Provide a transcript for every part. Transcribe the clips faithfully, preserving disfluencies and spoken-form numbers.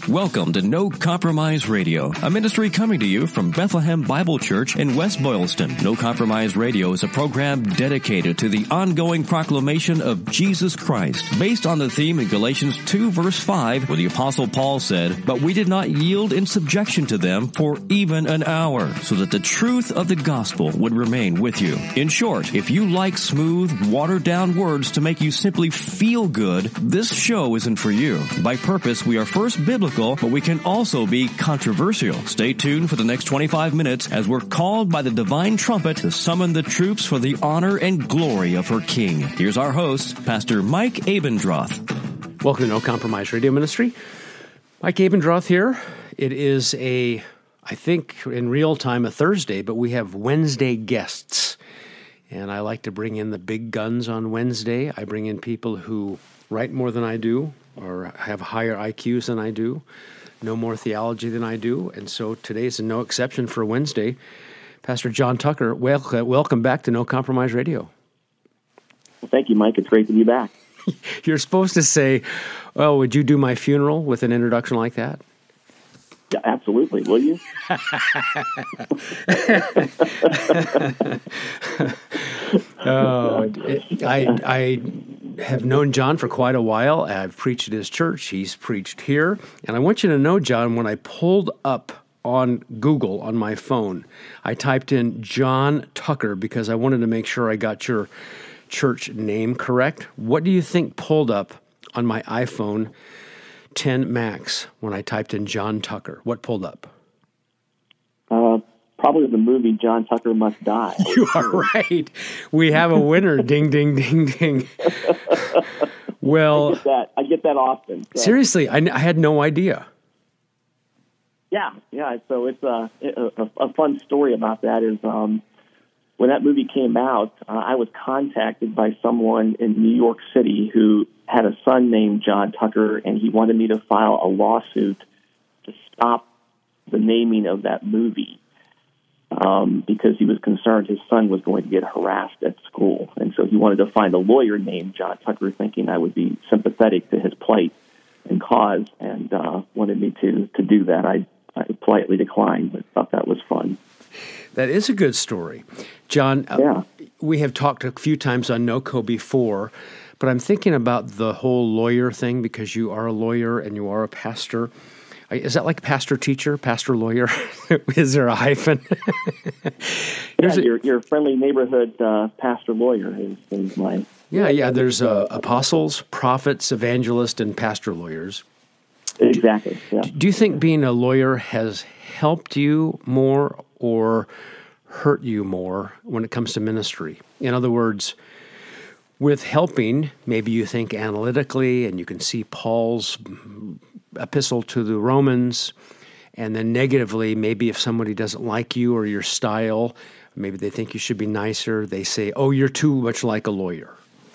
Welcome to No Compromise Radio, a ministry coming to you from Bethlehem Bible Church in West Boylston. No Compromise Radio is a program dedicated to the ongoing proclamation of Jesus Christ, based on the theme in Galatians two verse five, where the Apostle Paul said, "But we did not yield in subjection to them for even an hour, so that the truth of the gospel would remain with you." In short, if you like smooth, watered-down words to make you simply feel good, this show isn't for you. By purpose, we are first biblical, but we can also be controversial. Stay tuned for the next twenty-five minutes as we're called by the divine trumpet to summon the troops for the honor and glory of her King. Here's our host, Pastor Mike Abendroth. Welcome to No Compromise Radio Ministry. Mike Abendroth here. It is a, I think in real time, a Thursday, but we have Wednesday guests. And I like to bring in the big guns on Wednesday. I bring in people who write more than I do, or have higher I Qs than I do, know more theology than I do, and so today's no exception for Wednesday. Pastor John Tucker, welcome, welcome back to No Compromise Radio. Well, thank you, Mike. It's great to be back. You're supposed to say, well, would you do my funeral with an introduction like that? Yeah, absolutely. Will you? oh, it, I, I have known John for quite a while. I've preached at his church. He's preached here. And I want you to know, John, when I pulled up on Google on my phone, I typed in John Tucker because I wanted to make sure I got your church name correct. What do you think pulled up on my iPhone ten Max when I typed in John Tucker? What pulled up? Uh, probably the movie John Tucker Must Die. You are right. We have a winner. Ding, ding, ding, ding. Well, I get that, I get that often. So. Seriously, I, I had no idea. Yeah, yeah. So it's a, a, a fun story about that is um, when that movie came out, uh, I was contacted by someone in New York City who had a son named John Tucker, and he wanted me to file a lawsuit to stop the naming of that movie um, because he was concerned his son was going to get harassed at school. And so he wanted to find a lawyer named John Tucker, thinking I would be sympathetic to his plight and cause, and uh, wanted me to, to do that. I, I politely declined, but thought that was fun. That is a good story. John, yeah. uh, we have talked a few times on NoCo before, but I'm thinking about the whole lawyer thing because you are a lawyer and you are a pastor. Is that like pastor-teacher, pastor-lawyer? Is there a hyphen? yeah, a, your, your friendly neighborhood uh, pastor-lawyer is, is my... Yeah, yeah, there's uh, apostles, prophets, evangelists, and pastor-lawyers. Exactly, yeah. Do you think being a lawyer has helped you more or hurt you more when it comes to ministry? In other words, with helping, maybe you think analytically and you can see Paul's epistle to the Romans, and then negatively, maybe if somebody doesn't like you or your style, maybe they think you should be nicer, they say, oh, you're too much like a lawyer.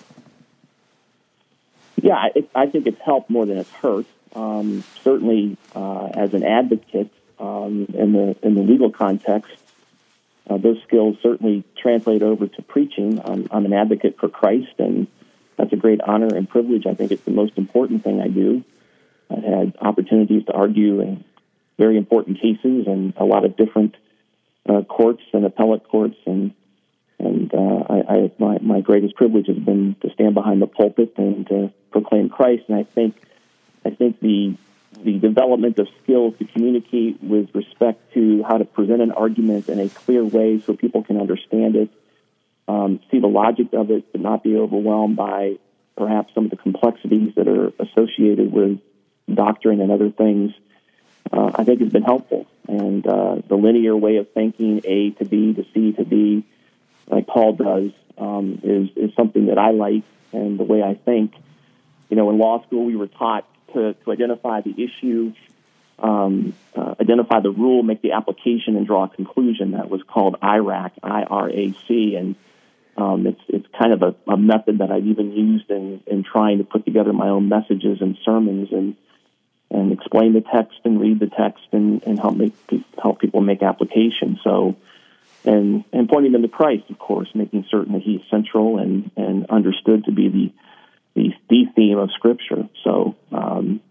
Yeah, I, I think it's helped more than it's hurt. Um, certainly, uh, as an advocate um, in the in the legal context, uh, those skills certainly translate over to preaching. I'm, I'm an advocate for Christ, and that's a great honor and privilege. I think it's the most important thing I do. I've had opportunities to argue in very important cases and a lot of different uh, courts and appellate courts, and and uh, I, I my my greatest privilege has been to stand behind the pulpit and to proclaim Christ. And I think. I think the the development of skills to communicate with respect to how to present an argument in a clear way so people can understand it, um, see the logic of it, but not be overwhelmed by perhaps some of the complexities that are associated with doctrine and other things, uh, I think has been helpful. And uh, the linear way of thinking, A to B to C to D, like Paul does, um, is, is something that I like, and the way I think. You know, in law school, we were taught To, to identify the issue, um, uh, identify the rule, make the application, and draw a conclusion. That was called I R A C, I R A C, and um, it's it's kind of a, a method that I've even used in, in trying to put together my own messages and sermons and and explain the text and read the text and, and help make help people make application. So, and and pointing them to Christ, of course, making certain that He's central and, and understood to be the the, the theme of Scripture. So um,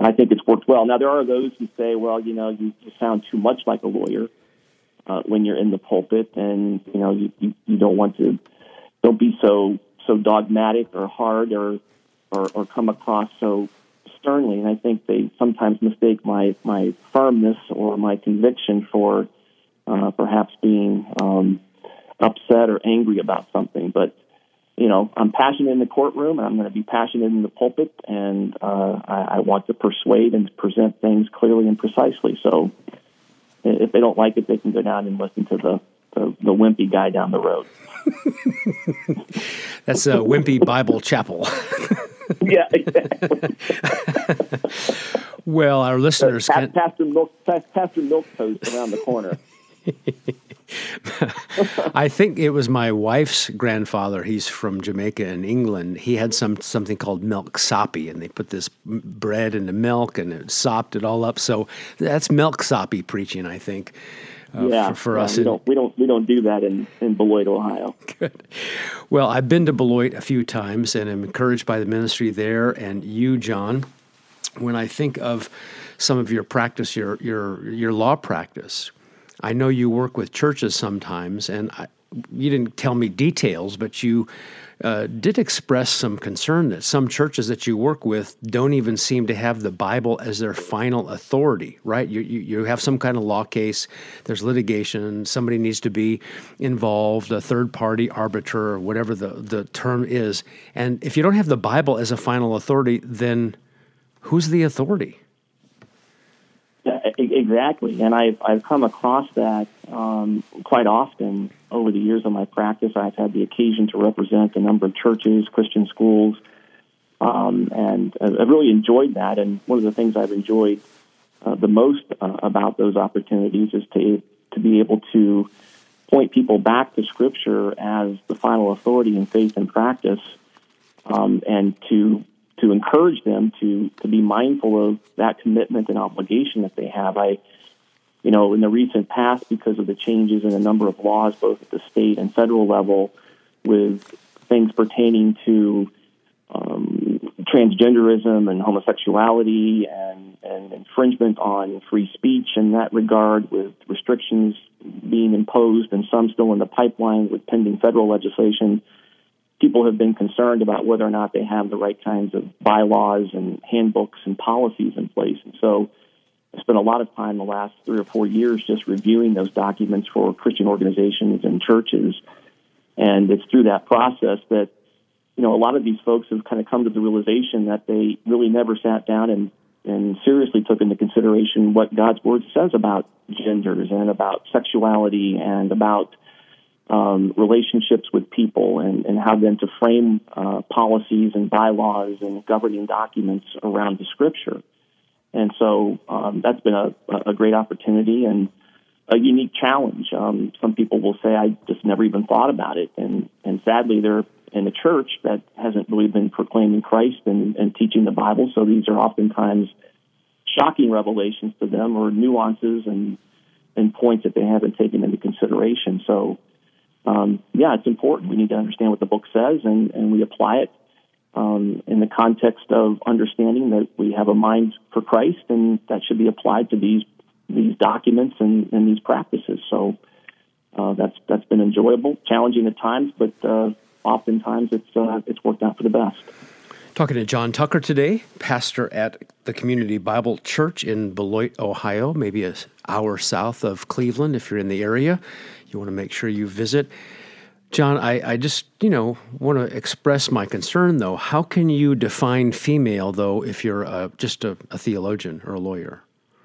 I think it's worked well. Now, there are those who say, well, you know, you, you sound too much like a lawyer uh, when you're in the pulpit, and, you know, you, you, you don't want to, don't be so so dogmatic or hard or, or, or come across so sternly. And I think they sometimes mistake my, my firmness or my conviction for uh, perhaps being um, upset or angry about something. But you know, I'm passionate in the courtroom, and I'm going to be passionate in the pulpit, and uh, I, I want to persuade and present things clearly and precisely. So if they don't like it, they can go down and listen to the, the, the wimpy guy down the road. That's a Wimpy Bible Chapel. Yeah, exactly. Well, our listeners uh, can... Pastor Milk, Pastor Milquetoast around the corner. I think it was my wife's grandfather. He's from Jamaica in England. He had some something called milk soppy, and they put this bread into milk and it sopped it all up. So that's milk soppy preaching, I think. Uh, yeah, for, for yeah, us, we don't we don't we don't do that in, in Beloit, Ohio. Good. Well, I've been to Beloit a few times, and I'm encouraged by the ministry there. And you, John, when I think of some of your practice, your your your law practice. I know you work with churches sometimes, and I, you didn't tell me details, but you uh, did express some concern that some churches that you work with don't even seem to have the Bible as their final authority, right? You, you, you have some kind of law case, there's litigation, somebody needs to be involved, a third-party arbiter, or whatever the, the term is. And if you don't have the Bible as a final authority, then who's the authority? Yeah, exactly, and I've I've come across that um, quite often over the years of my practice. I've had the occasion to represent a number of churches, Christian schools, um, and I've really enjoyed that. And one of the things I've enjoyed uh, the most uh, about those opportunities is to to be able to point people back to Scripture as the final authority in faith and practice, um, and to to encourage them to, to be mindful of that commitment and obligation that they have. I, you know, in the recent past, because of the changes in a number of laws, both at the state and federal level, with things pertaining to um, transgenderism and homosexuality and, and infringement on free speech in that regard, with restrictions being imposed and some still in the pipeline with pending federal legislation, people have been concerned about whether or not they have the right kinds of bylaws and handbooks and policies in place. And so I spent a lot of time the last three or four years just reviewing those documents for Christian organizations and churches. And it's through that process that, you know, a lot of these folks have kind of come to the realization that they really never sat down and, and seriously took into consideration what God's Word says about genders and about sexuality and about Um, relationships with people, and, and how then to frame uh, policies and bylaws and governing documents around the Scripture. And so um, that's been a, a great opportunity and a unique challenge. Um, some people will say, I just never even thought about it. And, and sadly, they're in a church that hasn't really been proclaiming Christ and, and teaching the Bible. So these are oftentimes shocking revelations to them, or nuances and, and points that they haven't taken into consideration. So Um, yeah, it's important. We need to understand what the book says, and, and we apply it um, in the context of understanding that we have a mind for Christ, and that should be applied to these these documents and, and these practices. So uh, that's that's been enjoyable, challenging at times, but uh, oftentimes it's uh, it's worked out for the best. Talking to John Tucker today, pastor at the Community Bible Church in Beloit, Ohio, maybe an hour south of Cleveland. If you're in the area, you want to make sure you visit. John, I, I just, you know, want to express my concern, though. How can you define female, though, if you're uh, just a, a theologian or a lawyer?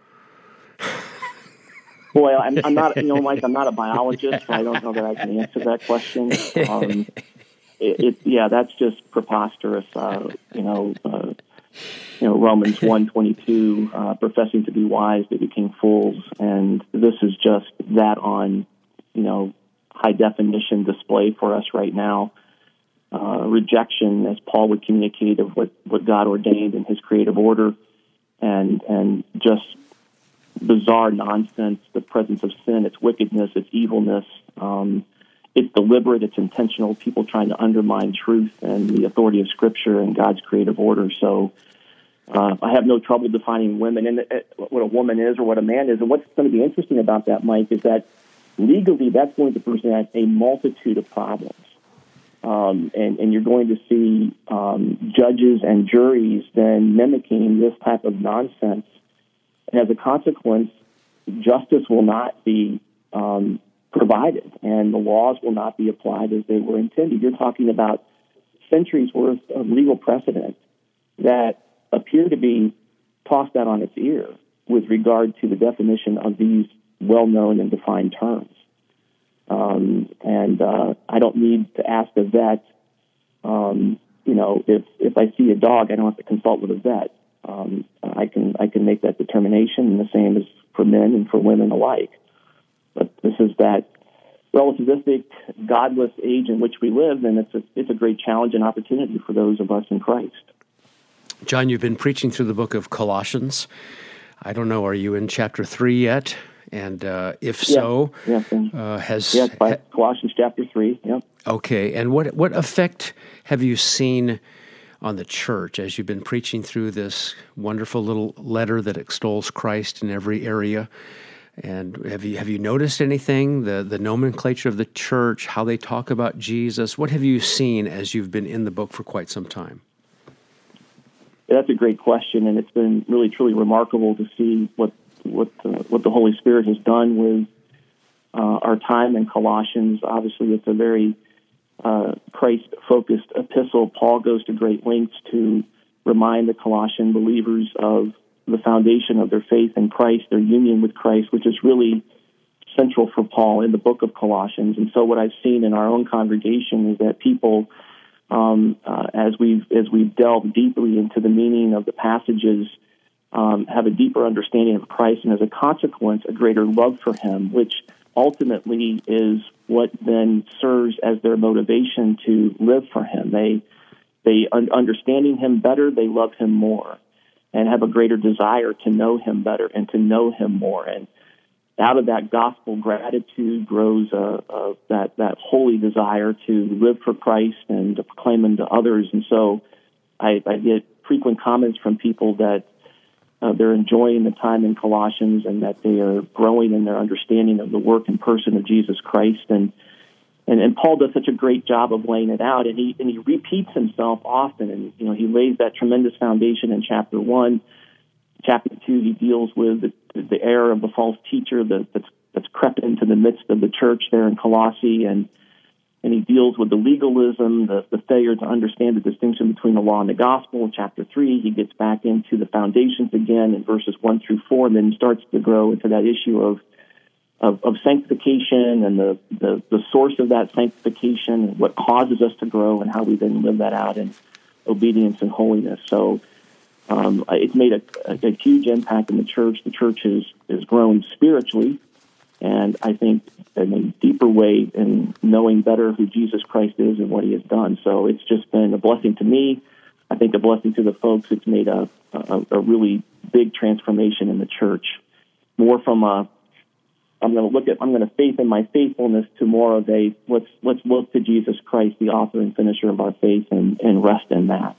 Boy, I'm, I'm not, you know, Mike, I'm not a biologist, so I don't know that I can answer that question. Um, it, it, yeah, that's just preposterous. Uh, you know, uh, you know, Romans one twenty-two, uh, professing to be wise, they became fools, and this is just that on, you know, high definition display for us right now. Uh, rejection, as Paul would communicate, of what, what God ordained in His creative order, and and just bizarre nonsense, the presence of sin, its wickedness, its evilness. Um, it's deliberate, it's intentional, people trying to undermine truth and the authority of Scripture and God's creative order. So Uh, I have no trouble defining women and uh, what a woman is or what a man is. And what's going to be interesting about that, Mike, is that legally that's going to present a multitude of problems. Um, and, and you're going to see um, judges and juries then mimicking this type of nonsense. And as a consequence, justice will not be um, provided, and the laws will not be applied as they were intended. You're talking about centuries worth of legal precedent that appear to be tossed out on its ear with regard to the definition of these well-known and defined terms. Um, and uh, I don't need to ask a vet, um, you know, if, if I see a dog, I don't have to consult with a vet. Um, I can I can make that determination, and the same is for men and for women alike. But this is that relativistic, godless age in which we live, and it's a, it's a great challenge and opportunity for those of us in Christ. John, you've been preaching through the book of Colossians. I don't know, are you in chapter three yet? And uh, if so, yes, yes, uh, has yes, by Colossians chapter three. Yep. Okay, and what what effect have you seen on the church as you've been preaching through this wonderful little letter that extols Christ in every area? And have you have you noticed anything, the the nomenclature of the church, how they talk about Jesus? What have you seen as you've been in the book for quite some time? Yeah, that's a great question, and it's been really truly remarkable to see what what the, what the Holy Spirit has done with uh, our time in Colossians. Obviously, it's a very uh, Christ-focused epistle. Paul goes to great lengths to remind the Colossian believers of the foundation of their faith in Christ, their union with Christ, which is really central for Paul in the book of Colossians. And so what I've seen in our own congregation is that people, um, uh, as we've as we've delved deeply into the meaning of the passages, um, have a deeper understanding of Christ, and as a consequence, a greater love for Him, which ultimately is what then serves as their motivation to live for Him. They, they un- understanding Him better, they love Him more, and have a greater desire to know Him better and to know Him more. And out of that gospel gratitude grows a, a, that that holy desire to live for Christ and to proclaim Him to others. And so I, I get frequent comments from people that uh, they're enjoying the time in Colossians and that they are growing in their understanding of the work and person of Jesus Christ. And and, and Paul does such a great job of laying it out, and he and he repeats himself often. And you know, he lays that tremendous foundation in chapter one. Chapter two, he deals with the, the error of the false teacher that, that's that's crept into the midst of the church there in Colossae, and and he deals with the legalism, the, the failure to understand the distinction between the law and the gospel. In chapter three, he gets back into the foundations again in verses one through four, and then starts to grow into that issue of of, of sanctification and the, the, the source of that sanctification, and what causes us to grow, and how we then live that out in obedience and holiness. So Um, it's made a, a, a huge impact in the church. The church has, has grown spiritually, and I think in a deeper way in knowing better who Jesus Christ is and what He has done. So it's just been a blessing to me. I think a blessing to the folks. It's made a, a, a really big transformation in the church. More from a, I'm going to look at, I'm going to faith in my faithfulness, to more of a, let's let's look to Jesus Christ, the author and finisher of our faith, and, and rest in that.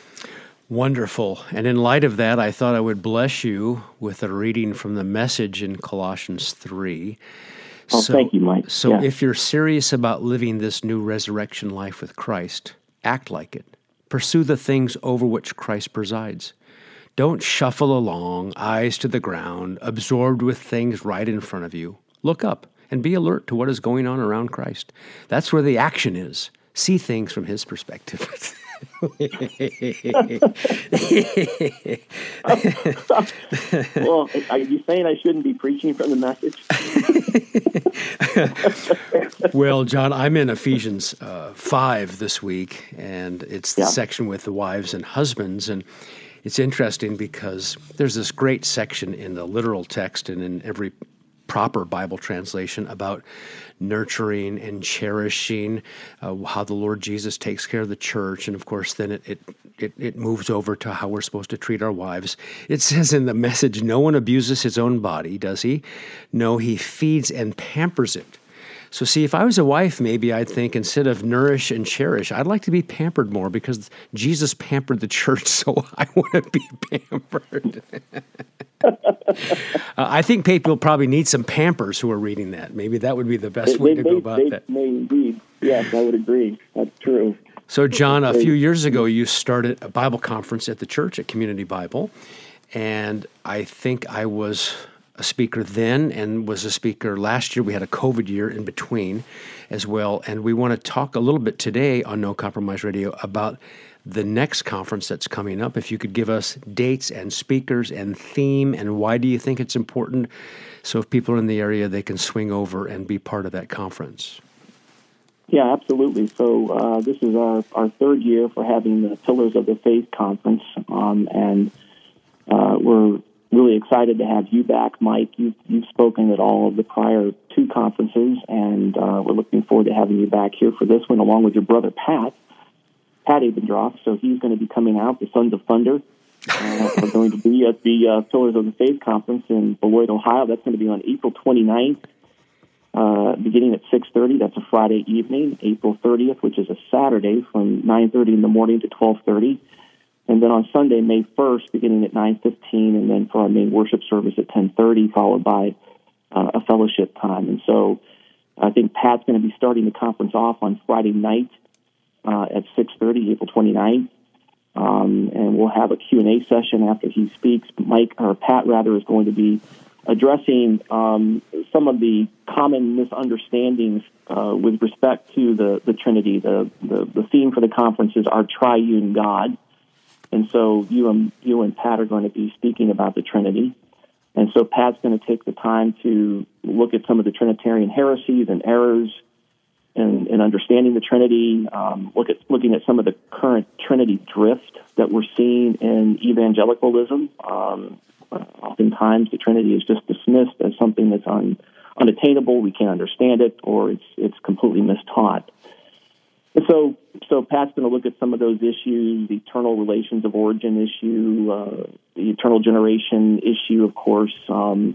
Wonderful. And in light of that, I thought I would bless you with a reading from the Message in Colossians three. Oh, so, thank you, Mike. So yeah. if you're serious about living this new resurrection life with Christ, act like it. Pursue the things over which Christ presides. Don't shuffle along, eyes to the ground, absorbed with things right in front of you. Look up and be alert to what is going on around Christ. That's where the action is. See things from His perspective. Well, are you saying I shouldn't be preaching from the Message? Well, John, I'm in Ephesians uh, five this week, and it's the yeah. section with the wives and husbands, and it's interesting because there's this great section in the literal text and in every proper Bible translation about nurturing and cherishing, uh, how the Lord Jesus takes care of the church, and of course then it, it it it moves over to how we're supposed to treat our wives. It says in the Message, no one abuses his own body, does he? No, he feeds and pampers it, So see, if I was a wife, maybe I'd think instead of nourish and cherish, I'd like to be pampered more because Jesus pampered the church, so I want to be pampered. uh, I think people probably need some Pampers who are reading that. Maybe that would be the best they, way they, to go they, about they that. May indeed. Yes, I would agree. That's true. So, John, a few years ago, you started a Bible conference at the church at Community Bible, and I think I was a speaker then and was a speaker last year. We had a COVID year in between as well, and we want to talk a little bit today on No Compromise Radio about the next conference that's coming up. If you could give us dates and speakers and theme and why do you think it's important, so if people are in the area, they can swing over and be part of that conference. Yeah, absolutely. So uh, this is our, our third year for having the Pillars of the Faith Conference, um, and uh, we're really excited to have you back, Mike. You've, you've spoken at all of the prior two conferences, and uh, we're looking forward to having you back here for this one, along with your brother, Pat, Pat Abendroth. So he's going to be coming out. The Sons of Thunder uh, are going to be at the uh, Pillars of the Faith Conference in Beloit, Ohio. That's going to be on April twenty-ninth. Uh, beginning at six thirty, that's a Friday evening, April thirtieth, which is a Saturday, from nine thirty in the morning to twelve thirty. And then on Sunday, May first, beginning at nine fifteen, and then for our main worship service at ten thirty, followed by uh, a fellowship time. And so I think Pat's going to be starting the conference off on Friday night uh, at six thirty, April twenty-ninth. Um, and we'll have a Q and A session after he speaks. Mike, or Pat rather, is going to be addressing um, some of the common misunderstandings uh, with respect to the, the Trinity. The, the the theme for the conference is our triune God. And so you and, you and Pat are going to be speaking about the Trinity. And so Pat's going to take the time to look at some of the Trinitarian heresies and errors in, in understanding the Trinity, um, look at looking at some of the current Trinity drift that we're seeing in evangelicalism. Um, Oftentimes, the Trinity is just dismissed as something that's un, unattainable. We can't understand it, or it's it's completely mistaught. And so, so Pat's going to look at some of those issues: the eternal relations of origin issue, uh, the eternal generation issue. Of course, um,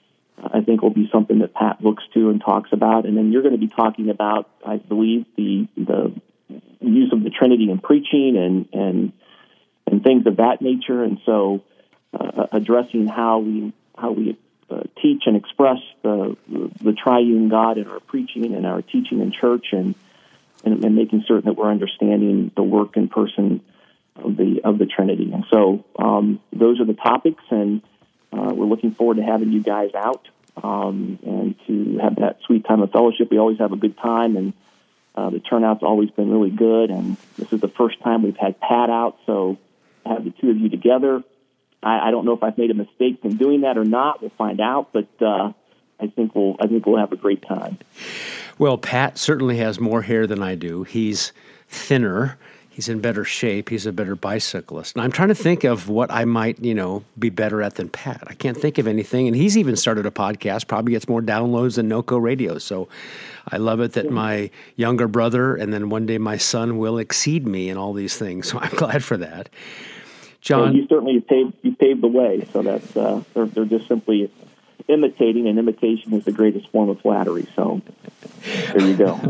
I think will be something that Pat looks to and talks about. And then you're going to be talking about, I believe, the the use of the Trinity in preaching and and and things of that nature. And so. Uh, addressing how we how we uh, teach and express the the triune God in our preaching and our teaching in church, and, and and making certain that we're understanding the work and person of the of the Trinity. And so um, those are the topics, and uh, we're looking forward to having you guys out um, and to have that sweet time of fellowship. We always have a good time, and uh, the turnout's always been really good. And this is the first time we've had Pat out, so to have the two of you together. I, I don't know if I've made a mistake in doing that or not. We'll find out, but uh, I think we'll I think we'll have a great time. Well, Pat certainly has more hair than I do. He's thinner. He's in better shape. He's a better bicyclist. And I'm trying to think of what I might, you know, be better at than Pat. I can't think of anything. And he's even started a podcast. Probably gets more downloads than NoCo Radio. So I love it that my younger brother and then one day my son will exceed me in all these things. So I'm glad for that. John, and you certainly paved you paved the way, so that's uh, they're they're just simply imitating, and imitation is the greatest form of flattery. So there you go.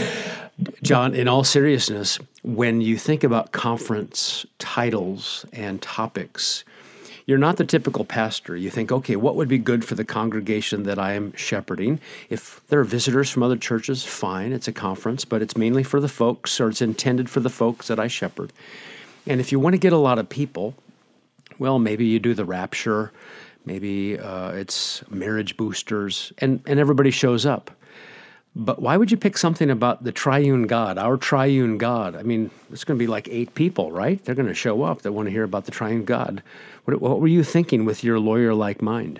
John, in all seriousness, when you think about conference titles and topics, you're not the typical pastor. You think, okay, what would be good for the congregation that I am shepherding? If there are visitors from other churches, fine, it's a conference, but it's mainly for the folks, or it's intended for the folks that I shepherd. And if you want to get a lot of people, well, maybe you do the rapture, maybe uh, it's marriage boosters, and, and everybody shows up. But why would you pick something about the triune God, our triune God? I mean, it's going to be like eight people, right? They're going to show up that want to hear about the triune God. What, what were you thinking with your lawyer-like mind?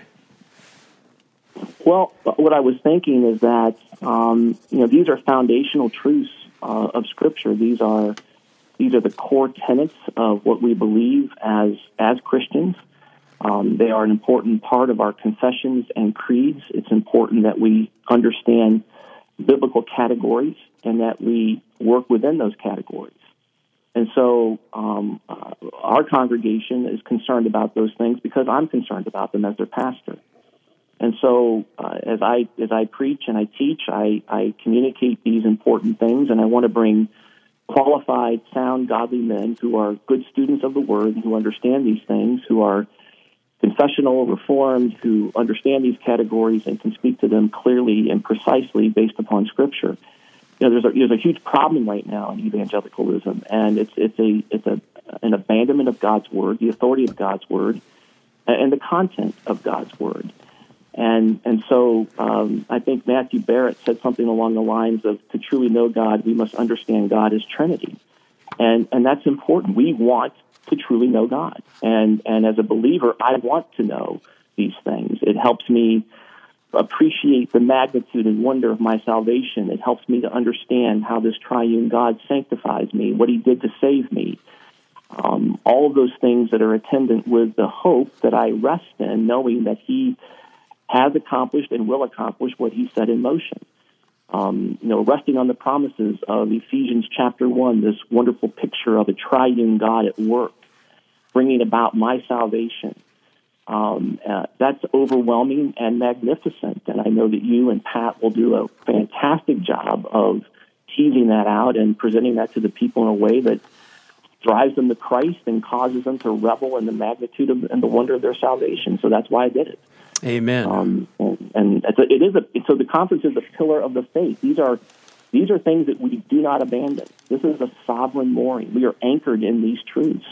Well, what I was thinking is that, um, you know, these are foundational truths uh, of Scripture. These are These are the core tenets of what we believe as as Christians. Um, they are an important part of our confessions and creeds. It's important that we understand biblical categories and that we work within those categories. And so um, uh, our congregation is concerned about those things because I'm concerned about them as their pastor. And so uh, as I as I preach and I teach, I, I communicate these important things, and I want to bring qualified, sound, godly men who are good students of the Word, who understand these things, who are confessional, reformed, who understand these categories and can speak to them clearly and precisely based upon Scripture. You know, there's a, there's a huge problem right now in evangelicalism, and it's it's a it's a an abandonment of God's Word, the authority of God's Word, and the content of God's Word. And and so um, I think Matthew Barrett said something along the lines of, to truly know God, we must understand God as Trinity. And and that's important. We want to truly know God. And and as a believer, I want to know these things. It helps me appreciate the magnitude and wonder of my salvation. It helps me to understand how this triune God sanctifies me, what he did to save me. Um, all of those things that are attendant with the hope that I rest in, knowing that he has accomplished and will accomplish what he set in motion. Um, you know, resting on the promises of Ephesians chapter one, this wonderful picture of a triune God at work, bringing about my salvation. Um, uh, that's overwhelming and magnificent, and I know that you and Pat will do a fantastic job of teasing that out and presenting that to the people in a way that drives them to Christ and causes them to revel in the magnitude of, and the wonder of their salvation. So that's why I did it. Amen. Um, and and it's a, it is a so the conference is a pillar of the faith. These are these are things that we do not abandon. This is a sovereign mooring. We are anchored in these truths,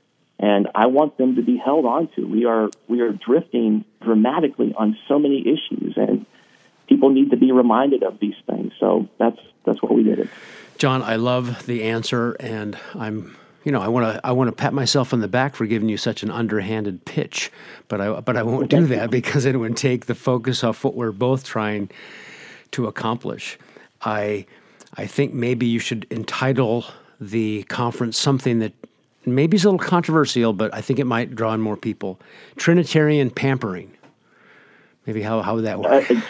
and I want them to be held onto. We are we are drifting dramatically on so many issues, and people need to be reminded of these things. So that's that's what we did. John, I love the answer, and I'm. You know, I want to I want to pat myself on the back for giving you such an underhanded pitch, but I but I won't do that because it would take the focus off what we're both trying to accomplish. I I think maybe you should entitle the conference something that maybe is a little controversial, but I think it might draw in more people. Trinitarian pampering. Maybe how how would that work? Uh,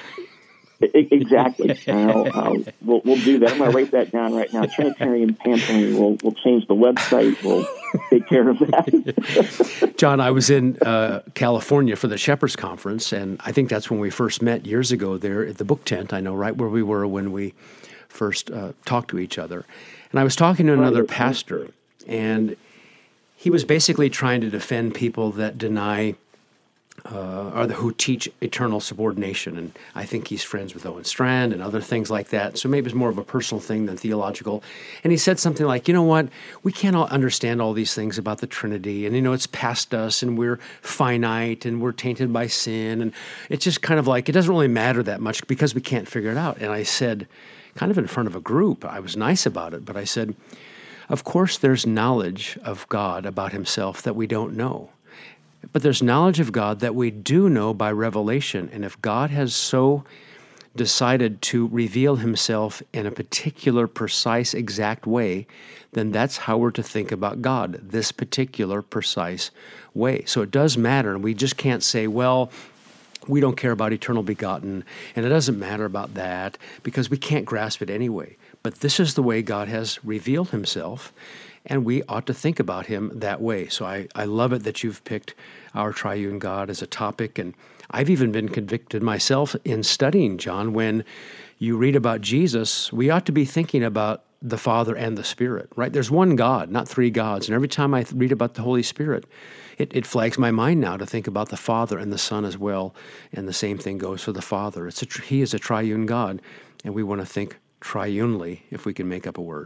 Exactly. uh, uh, we'll, we'll do that. I'm going to write that down right now. Trinitarian pampering. We'll, we'll change the website. We'll take care of that. John, I was in uh, California for the Shepherds Conference, and I think that's when we first met years ago there at the book tent. I know right where we were when we first uh, talked to each other. And I was talking to another pastor, and he was basically trying to defend people that deny Uh, or the, who teach eternal subordination. And I think he's friends with Owen Strand and other things like that. So maybe it's more of a personal thing than theological. And he said something like, you know what, we can't all understand all these things about the Trinity. And, you know, it's past us and we're finite and we're tainted by sin. And it's just kind of like, it doesn't really matter that much because we can't figure it out. And I said, kind of in front of a group, I was nice about it, but I said, of course there's knowledge of God about himself that we don't know. But there's knowledge of God that we do know by revelation. And if God has so decided to reveal himself in a particular, precise, exact way, then that's how we're to think about God, this particular, precise way. So it does matter. And we just can't say, well, we don't care about eternal begotten, and it doesn't matter about that, because we can't grasp it anyway. But this is the way God has revealed himself, and we ought to think about him that way. So I, I love it that you've picked our triune God as a topic, and I've even been convicted myself in studying, John, when you read about Jesus, we ought to be thinking about the Father and the Spirit, right? There's one God, not three gods, and every time I read about the Holy Spirit, it, it flags my mind now to think about the Father and the Son as well, and the same thing goes for the Father. It's a, he is a triune God, and we want to think triunely, if we can make up a word.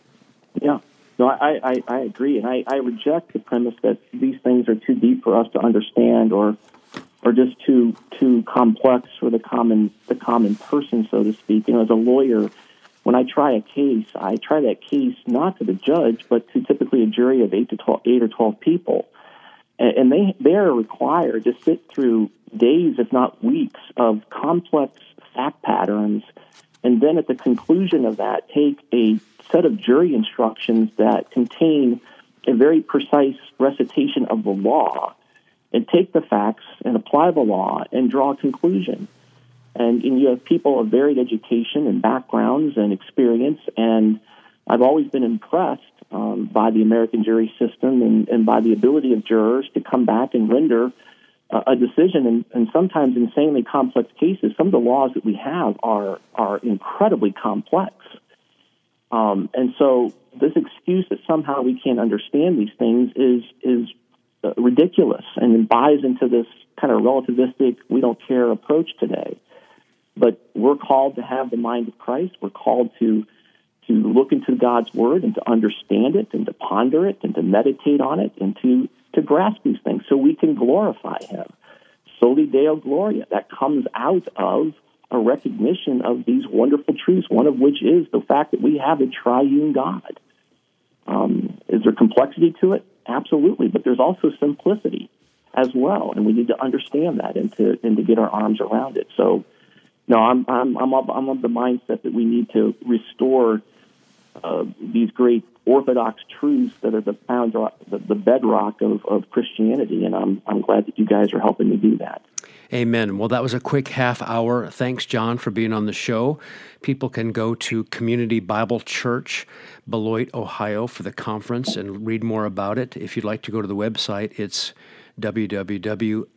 Yeah. No, I, I, I agree, and I, I reject the premise that these things are too deep for us to understand, or or just too too complex for the common the common person, so to speak. You know, as a lawyer, when I try a case, I try that case not to the judge, but to typically a jury of eight to twelve, eight or twelve people, and, and they they are required to sit through days, if not weeks, of complex fact patterns, and then at the conclusion of that, take a set of jury instructions that contain a very precise recitation of the law, and take the facts and apply the law and draw a conclusion. And, and you have people of varied education and backgrounds and experience, and I've always been impressed um, by the American jury system and, and by the ability of jurors to come back and render a decision. And, and sometimes insanely complex cases, some of the laws that we have are are incredibly complex. Um, and so this excuse that somehow we can't understand these things is is uh, ridiculous, and it buys into this kind of relativistic, we don't care approach today. But we're called to have the mind of Christ. We're called to to look into God's Word and to understand it and to ponder it and to meditate on it and to, to grasp these things so we can glorify Him. Soli Deo Gloria. That comes out of a recognition of these wonderful truths, one of which is the fact that we have a triune God. Um, is there complexity to it? Absolutely. But there's also simplicity as well, and we need to understand that and to, and to get our arms around it. So, no, I'm I'm I'm of, I'm of the mindset that we need to restore uh, these great orthodox truths that are the found the, the bedrock of, of Christianity, and I'm I'm glad that you guys are helping me do that. Amen. Well, that was a quick half hour. Thanks, John, for being on the show. People can go to Community Bible Church, Beloit, Ohio, for the conference and read more about it. If you'd like to go to the website, it's w w w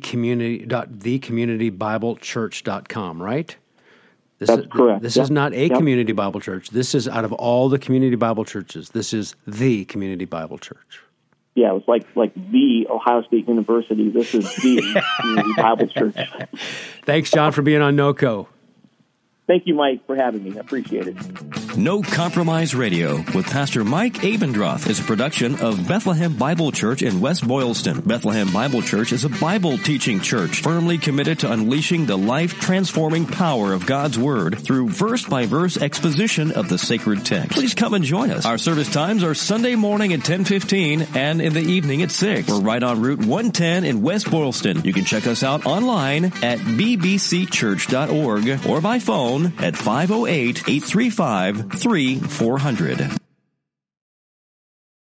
dot the community bible church dot com, right? This That's is, correct. This yep. is not a yep. community Bible church. This is out of all the community Bible churches. This is the Community Bible Church. Yeah, it was like like the Ohio State University. This is the Community Bible Church. Thanks, John, for being on NoCo. Thank you, Mike, for having me. I appreciate it. No Compromise Radio with Pastor Mike Abendroth is a production of Bethlehem Bible Church in West Boylston. Bethlehem Bible Church is a Bible teaching church firmly committed to unleashing the life-transforming power of God's Word through verse-by-verse exposition of the sacred text. Please come and join us. Our service times are Sunday morning at ten fifteen and in the evening at six. We're right on Route one ten in West Boylston. You can check us out online at b b c church dot org or by phone at five oh eight, eight three five, three four zero zero.